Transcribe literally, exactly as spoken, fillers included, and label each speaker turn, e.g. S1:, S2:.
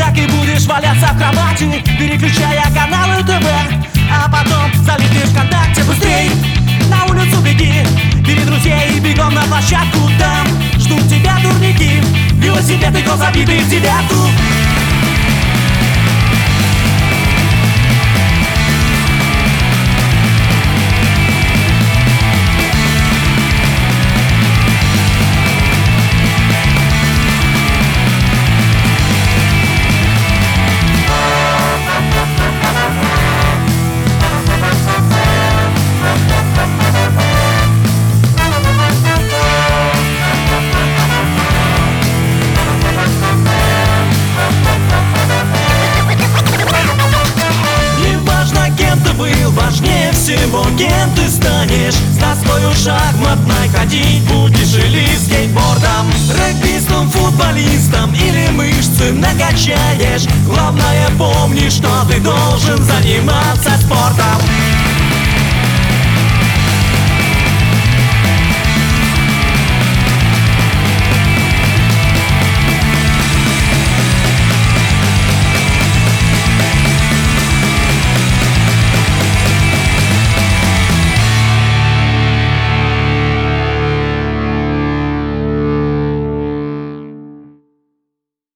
S1: Так и будешь валяться в кровати, переключая каналы ТВ, а потом залипнешь ВКонтакте. Быстрей на улицу беги, бери друзей и бегом на площадку. Там ждут тебя турники, велосипеды, гол забитый в девятку. Важнее всего, кем ты станешь. С доскою шахматной ходить будешь или скейтбордом, регбистом, футболистом или мышцы накачаешь. Главное помни, что ты должен заниматься спортом.